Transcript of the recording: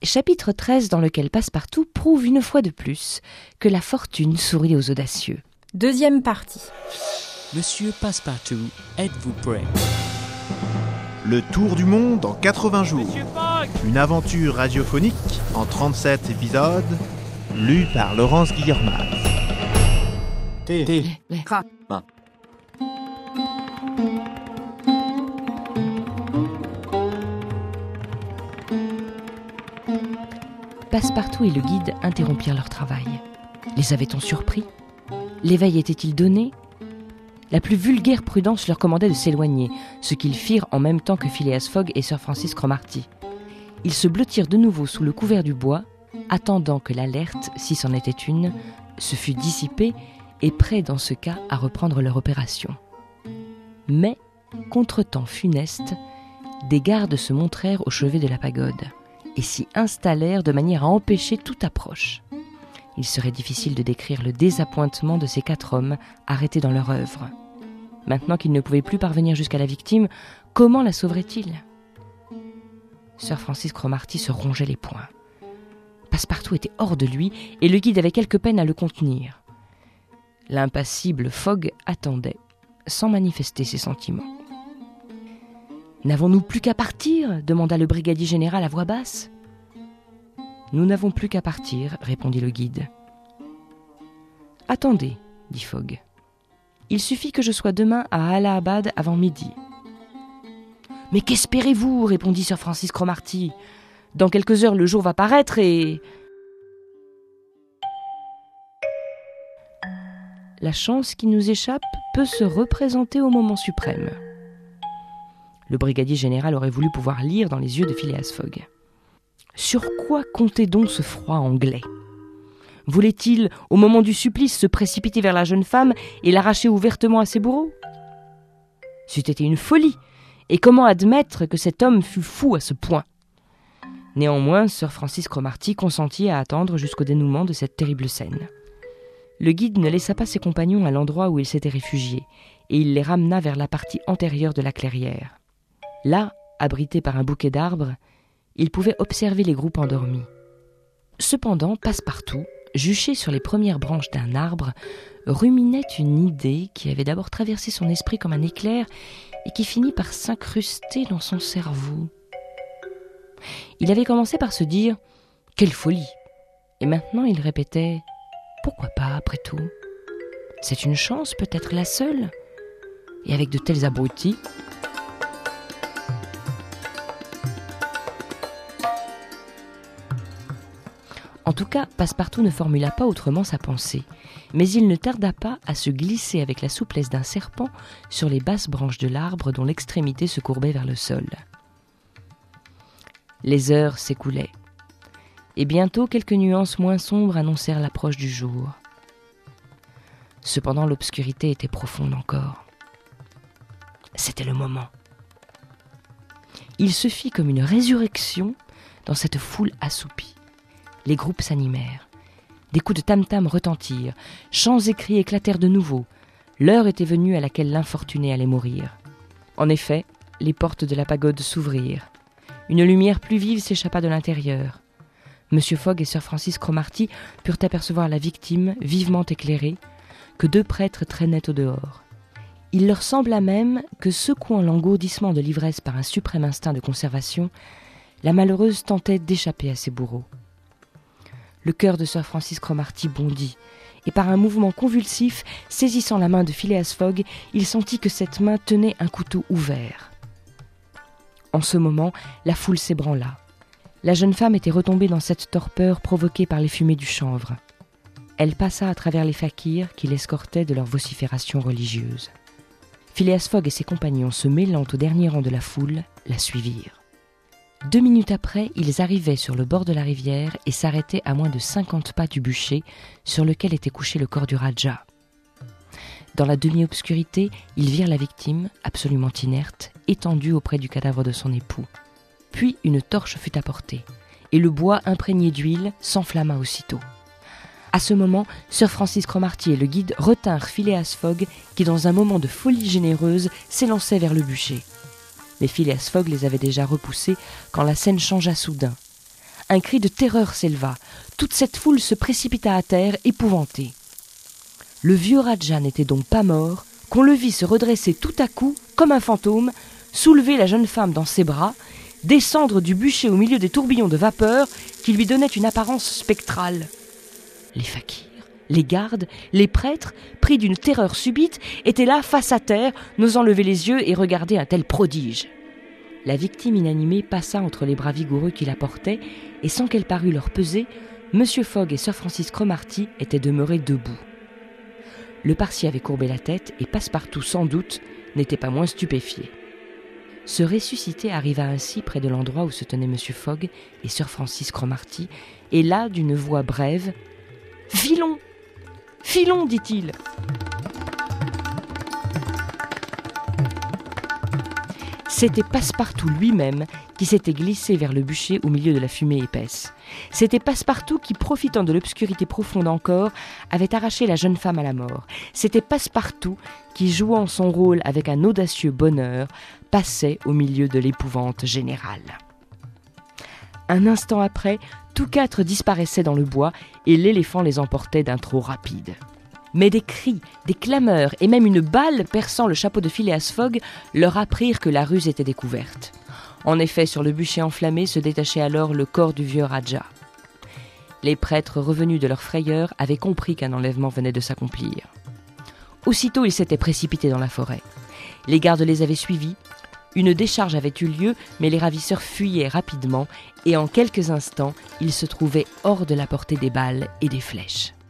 Chapitre 13 dans lequel Passepartout prouve une fois de plus que la fortune sourit aux audacieux. Deuxième partie. Monsieur Passepartout, êtes-vous prêt? Le tour du monde en 80 jours. Une aventure radiophonique en 37 épisodes, lue par Laurence Guillermaz. Passepartout et le guide interrompirent leur travail. Les avait-on surpris? L'éveil était-il donné? La plus vulgaire prudence leur commandait de s'éloigner, ce qu'ils firent en même temps que Phileas Fogg et Sir Francis Cromarty. Ils se blottirent de nouveau sous le couvert du bois, attendant que l'alerte, si c'en était une, se fût dissipée et prêts dans ce cas à reprendre leur opération. Mais, contretemps funeste, des gardes se montrèrent au chevet de la pagode et s'y installèrent de manière à empêcher toute approche. Il serait difficile de décrire le désappointement de ces 4 hommes arrêtés dans leur œuvre. Maintenant qu'ils ne pouvaient plus parvenir jusqu'à la victime, comment la sauverait-il? Sir Francis Cromarty se rongeait les poings. Passepartout était hors de lui et le guide avait quelque peine à le contenir. L'impassible Fogg attendait, sans manifester ses sentiments. « N'avons-nous plus qu'à partir ?» demanda le brigadier général à voix basse. « Nous n'avons plus qu'à partir » répondit le guide. « Attendez » dit Fogg. « Il suffit que je sois demain à Allahabad avant midi. »« Mais qu'espérez-vous » répondit Sir Francis Cromarty. « Dans quelques heures le jour va paraître et... » La chance qui nous échappe peut se représenter au moment suprême. Le brigadier général aurait voulu pouvoir lire dans les yeux de Phileas Fogg. Sur quoi comptait donc ce froid anglais? Voulait-il, au moment du supplice, se précipiter vers la jeune femme et l'arracher ouvertement à ses bourreaux? C'eût été une folie, et comment admettre que cet homme fût fou à ce point? Néanmoins, Sir Francis Cromarty consentit à attendre jusqu'au dénouement de cette terrible scène. Le guide ne laissa pas ses compagnons à l'endroit où ils s'étaient réfugiés, et il les ramena vers la partie antérieure de la clairière. Là, abrités par un bouquet d'arbres, ils pouvaient observer les groupes endormis. Cependant, Passepartout, juché sur les premières branches d'un arbre, ruminait une idée qui avait d'abord traversé son esprit comme un éclair et qui finit par s'incruster dans son cerveau. Il avait commencé par se dire « Quelle folie !» et maintenant il répétait « Pourquoi pas, après tout? C'est une chance, peut-être la seule. Et avec de tels abrutis... » En tout cas, Passepartout ne formula pas autrement sa pensée, mais il ne tarda pas à se glisser avec la souplesse d'un serpent sur les basses branches de l'arbre dont l'extrémité se courbait vers le sol. Les heures s'écoulaient, et bientôt quelques nuances moins sombres annoncèrent l'approche du jour. Cependant, l'obscurité était profonde encore. C'était le moment. Il se fit comme une résurrection dans cette foule assoupie. Les groupes s'animèrent. Des coups de tam-tam retentirent. Chants et cris éclatèrent de nouveau. L'heure était venue à laquelle l'infortuné allait mourir. En effet, les portes de la pagode s'ouvrirent. Une lumière plus vive s'échappa de l'intérieur. Monsieur Fogg et Sir Francis Cromarty purent apercevoir la victime, vivement éclairée, que 2 prêtres traînaient au dehors. Il leur sembla même que, secouant l'engourdissement de l'ivresse par un suprême instinct de conservation, la malheureuse tentait d'échapper à ses bourreaux. Le cœur de Sir Francis Cromarty bondit, et par un mouvement convulsif, saisissant la main de Phileas Fogg, il sentit que cette main tenait un couteau ouvert. En ce moment, la foule s'ébranla. La jeune femme était retombée dans cette torpeur provoquée par les fumées du chanvre. Elle passa à travers les fakirs qui l'escortaient de leurs vociférations religieuses. Phileas Fogg et ses compagnons, se mêlant au dernier rang de la foule, la suivirent. 2 minutes après, ils arrivaient sur le bord de la rivière et s'arrêtaient à moins de 50 pas du bûcher sur lequel était couché le corps du Rajah. Dans la demi-obscurité, ils virent la victime, absolument inerte, étendue auprès du cadavre de son époux. Puis une torche fut apportée, et le bois imprégné d'huile s'enflamma aussitôt. À ce moment, Sir Francis Cromarty et le guide retinrent Phileas Fogg, qui dans un moment de folie généreuse s'élançait vers le bûcher. Mais Phileas Fogg les avait déjà repoussés quand la scène changea soudain. Un cri de terreur s'éleva. Toute cette foule se précipita à terre, épouvantée. Le vieux Raja n'était donc pas mort, qu'on le vit se redresser tout à coup, comme un fantôme, soulever la jeune femme dans ses bras, descendre du bûcher au milieu des tourbillons de vapeur qui lui donnaient une apparence spectrale. Les fakirs, les gardes, les prêtres, pris d'une terreur subite, étaient là face à terre, n'osant lever les yeux et regarder un tel prodige. La victime inanimée passa entre les bras vigoureux qui la portaient, et sans qu'elle parût leur peser, M. Fogg et Sir Francis Cromarty étaient demeurés debout. Le Parsi avait courbé la tête, et Passepartout, sans doute, n'était pas moins stupéfié. Ce ressuscité arriva ainsi près de l'endroit où se tenaient M. Fogg et Sir Francis Cromarty, et là, d'une voix brève, « Filons ! Filons !» dit-il. C'était Passepartout lui-même qui s'était glissé vers le bûcher au milieu de la fumée épaisse. C'était Passepartout qui, profitant de l'obscurité profonde encore, avait arraché la jeune femme à la mort. C'était Passepartout qui, jouant son rôle avec un audacieux bonheur, passait au milieu de l'épouvante générale. Un instant après, tous quatre disparaissaient dans le bois et l'éléphant les emportait d'un trot rapide. Mais des cris, des clameurs et même une balle perçant le chapeau de Phileas Fogg leur apprirent que la ruse était découverte. En effet, sur le bûcher enflammé se détachait alors le corps du vieux Raja. Les prêtres revenus de leur frayeur avaient compris qu'un enlèvement venait de s'accomplir. Aussitôt, ils s'étaient précipités dans la forêt. Les gardes les avaient suivis. Une décharge avait eu lieu, mais les ravisseurs fuyaient rapidement et en quelques instants, ils se trouvaient hors de la portée des balles et des flèches.